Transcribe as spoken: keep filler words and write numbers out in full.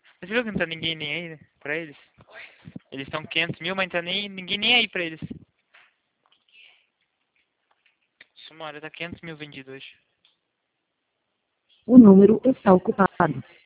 Você viu que não tá ninguém nem aí, né, pra eles? Eles estão quinhentos mil, mas não tá nem, ninguém nem aí pra eles. Sumara tá quinhentos mil vendido hoje. O número está ocupado.